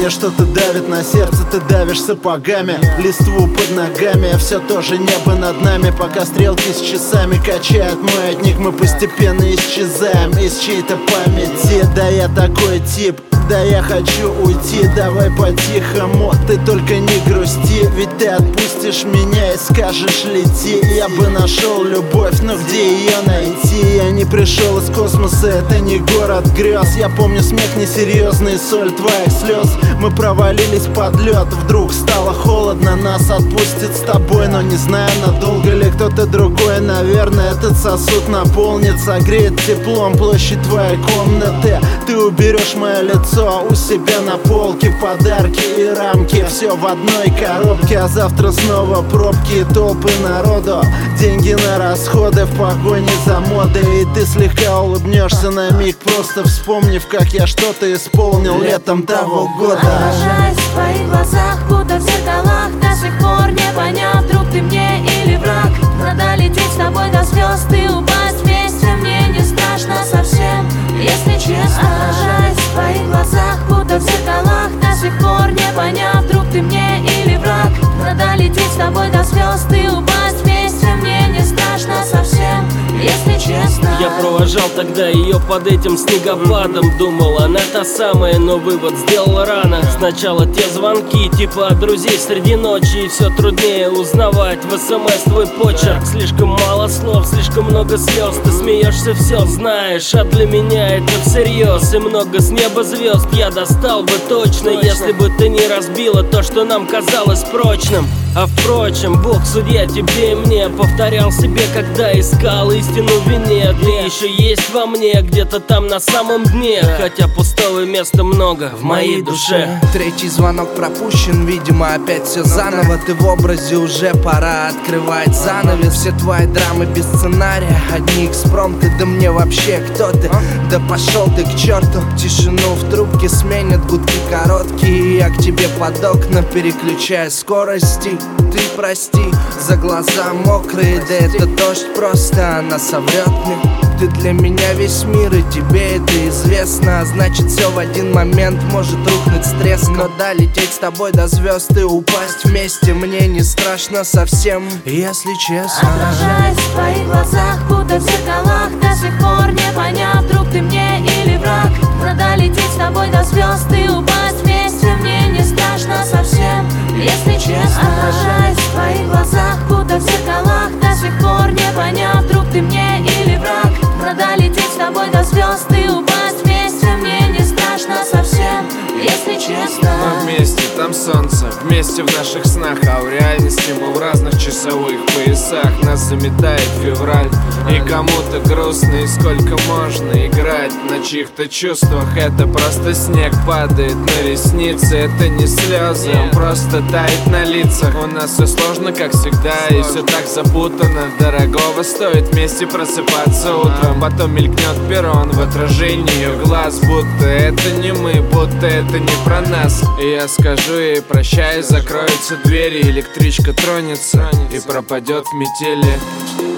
Мне что-то давит на сердце, ты давишь сапогами. Листву под ногами, все тоже небо над нами. Пока стрелки с часами качают маятник, мы постепенно исчезаем из чьей-то памяти. Да я такой тип, да я хочу уйти, давай по-тихому, ты только не грусти. Ведь ты отпустишь меня и скажешь лети. Я бы нашел любовь, но где ее найти? Я не пришел из космоса, это не город грез. Я помню смех несерьезный, соль твоих слез. Мы провалились под лед, вдруг стало холодно. Нас отпустит с тобой, но не знаю, надолго ли кто-то другой. Наверное, этот сосуд наполнит, согреет теплом площадь твоей комнаты. Ты уберешь мое лицо у себя на полке, подарки и рамки, все в одной коробке. А завтра снова пробки и толпы народу, деньги на расходы в погоне за модой. И ты слегка улыбнешься на миг, просто вспомнив, как я что-то исполнил летом того года. Отражаясь в твоих глазах, будто в зеркалах, до сих пор не понять, друг ты мне или враг. Надо лететь с тобой до звезд и упасть вместе, мне не страшно совсем, если честно. Отражаясь в твоих глазах, будто в зеркалах, до сих пор не понять, друг ты мне или враг. Надо лететь с тобой до звезд и упасть вместе, мне не страшно совсем, если честно. Я провожал тогда ее под этим снегопадом. Думал, она та самая, но вывод сделал рано. Сначала те звонки, типа от друзей среди ночи, и все труднее узнавать в СМС твой почерк. Слишком мало слов, слишком много слез. Ты смеешься, все знаешь, а для меня это всерьез. И много с неба звезд я достал бы точно, если бы ты не разбила то, что нам казалось прочным. А впрочем, Бог судья тебе и мне. Повторял себе, когда искал истину в вине. Ты еще есть во мне, где-то там на самом дне. Хотя пустого места много в моей душе. Третий звонок пропущен, видимо опять все заново. Ты в образе, уже пора открывать занавес. Все твои драмы без сценария, одни экспромты. Да мне вообще кто ты? Да пошел ты к черту. Тишину в трубке сменят гудки короткие. Я к тебе под окна переключаю скорости. Ты прости за глаза мокрые, да это дождь просто, она соврет мне. Ты для меня весь мир, и тебе это известно. Значит, все в один момент может рухнуть с треском. Но да, лететь с тобой до звезд и упасть вместе мне не страшно совсем, если честно. Отражаясь в твоих глазах, будто в зеркалах, до сих пор не понять, друг ты мне или враг. Надо лететь с тобой до звезд и упасть вместе, мне не страшно совсем, если честно. Отражаясь в твоих глазах, будто в зеркалах, до сих пор не понять, друг ты мне или враг. Надо лететь с тобой до звезд и упасть вместе, мне не страшно совсем, если честно. Мы вместе, там солнце, вместе в наших снах. А в реальности мы в разных часовых поясах. Нас заметает февраль, и кому-то грустно. И сколько можно играть на чьих-то чувствах? Это просто снег падает на ресницы. Это не слезы, он просто тает на лицах. У нас все сложно, как всегда, и все так запутано. Дорогого стоит вместе просыпаться утром. Потом мелькнет перрон в отражении ее глаз. Будто это не мы, будто это не про нас. И я скажу ей прощай, закроются двери, электричка тронется и пропадет в метели.